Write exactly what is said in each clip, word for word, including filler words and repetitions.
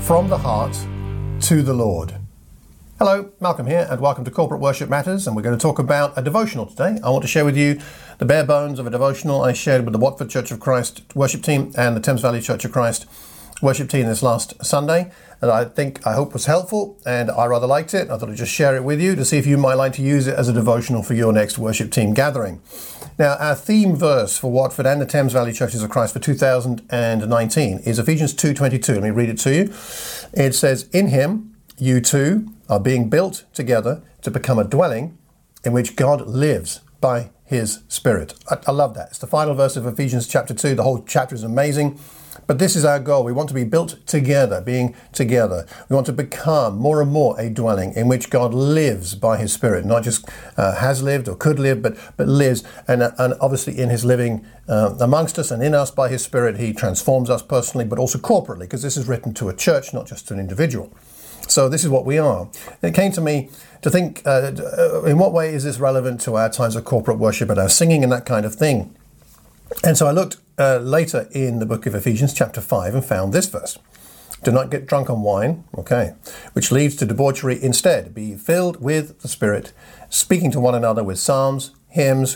from the heart to the Lord. Hello, Malcolm here, and welcome to Corporate Worship Matters, and we're going to talk about a devotional today. I want to share with you the bare bones of a devotional I shared with the Watford Church of Christ worship team and the Thames Valley Church of Christ worship team this last Sunday, and I think, I hope was helpful, and I rather liked it. I thought I'd just share it with you to see if you might like to use it as a devotional for your next worship team gathering. Now, our theme verse for Watford and the Thames Valley Churches of Christ for two thousand nineteen is Ephesians two twenty-two. Let me read it to you. It says, "In him, you two are being built together to become a dwelling in which God lives by his Spirit." I, I love that. It's the final verse of Ephesians chapter two. The whole chapter is amazing. But this is our goal. We want to be built together, being together. We want to become more and more a dwelling in which God lives by his Spirit, not just uh, has lived or could live, but but lives. And, uh, and obviously in his living uh, amongst us and in us by his Spirit, he transforms us personally, but also corporately, because this is written to a church, not just to an individual. So this is what we are. And it came to me to think, uh, in what way is this relevant to our times of corporate worship and our singing and that kind of thing? And so I looked uh, later in the book of Ephesians chapter five and found this verse. "Do not get drunk on wine," okay, "which leads to debauchery. Instead, be filled with the Spirit, speaking to one another with psalms, hymns,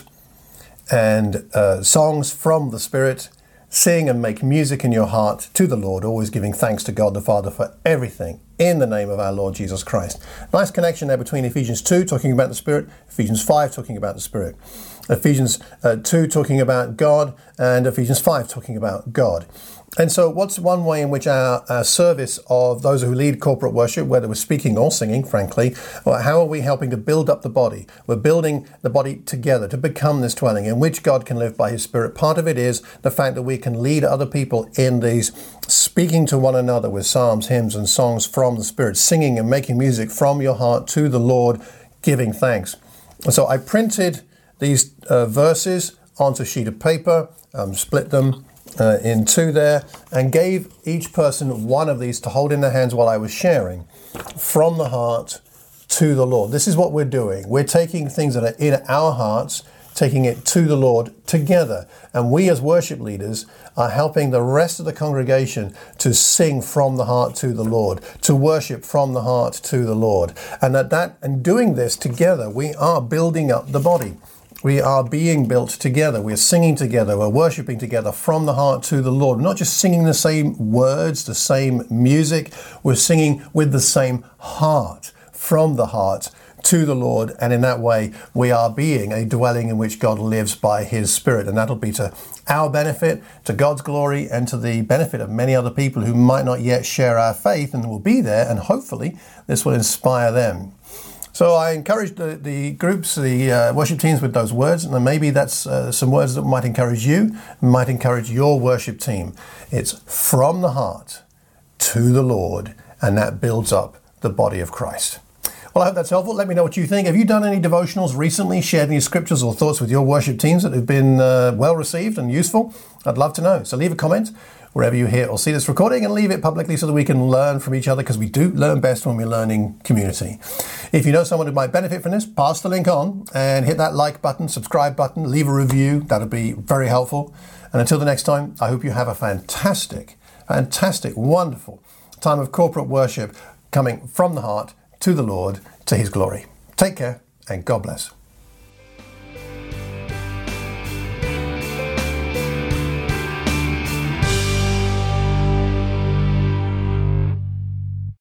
and uh, songs from the Spirit. Sing and make music in your heart to the Lord, always giving thanks to God the Father for everything in the name of our Lord Jesus Christ." Nice connection there between Ephesians two talking about the Spirit, Ephesians five talking about the Spirit. Ephesians uh, two talking about God, and Ephesians five talking about God. And so what's one way in which our, our service of those who lead corporate worship, whether we're speaking or singing, frankly, or how are we helping to build up the body? We're building the body together to become this dwelling in which God can live by his Spirit. Part of it is the fact that we can lead other people in these speaking to one another with psalms, hymns, and songs from the Spirit, singing and making music from your heart to the Lord, giving thanks. And so I printed these uh, verses onto a sheet of paper, um, split them uh, in two there, and gave each person one of these to hold in their hands while I was sharing from the heart to the Lord. This is what we're doing. We're taking things that are in our hearts, taking it to the Lord together. And we as worship leaders are helping the rest of the congregation to sing from the heart to the Lord, to worship from the heart to the Lord. And that, that and doing this together, we are building up the body. We are being built together. We're singing together. We're worshiping together from the heart to the Lord. We're not just singing the same words, the same music. We're singing with the same heart, from the heart to the Lord. And in that way, we are being a dwelling in which God lives by his Spirit. And that'll be to our benefit, to God's glory, and to the benefit of many other people who might not yet share our faith and will be there. And hopefully this will inspire them. So I encourage the, the groups, the uh, worship teams with those words, and then maybe that's uh, some words that might encourage you, might encourage your worship team. It's from the heart to the Lord, and that builds up the body of Christ. Well, I hope that's helpful. Let me know what you think. Have you done any devotionals recently, shared any scriptures or thoughts with your worship teams that have been uh, well received and useful? I'd love to know. So leave a comment wherever you hear or see this recording, and leave it publicly so that we can learn from each other, because we do learn best when we're learning community. If you know someone who might benefit from this, pass the link on and hit that like button, subscribe button, leave a review. That'll be very helpful. And until the next time, I hope you have a fantastic, fantastic, wonderful time of corporate worship coming from the heart to the Lord, to his glory. Take care and God bless.